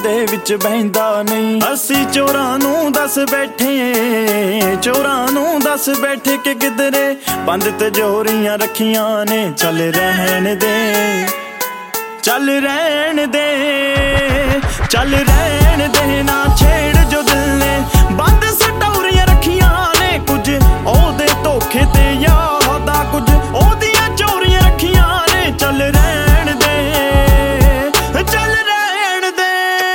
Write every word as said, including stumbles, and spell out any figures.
ਦੇ ਵਿੱਚ ਬਹਿੰਦਾ ਨਹੀਂ। ਅਸੀਂ ਚੋਰਾਂ ਨੂੰ ਦੱਸ ਬੈਠੇ, ਚੋਰਾਂ ਨੂੰ ਦੱਸ ਬੈਠੇ ਕਿ ਕਿਧਰੇ ਬੰਦ ਤਿਜੋਰੀਆਂ ਰੱਖੀਆਂ ਨੇ। ਚੱਲ ਰਹਿਣ ਦੇ, ਚੱਲ ਰਹਿਣ ਦੇ, ਚੱਲ ਰਹਿਣ ਦੇ ਨਾ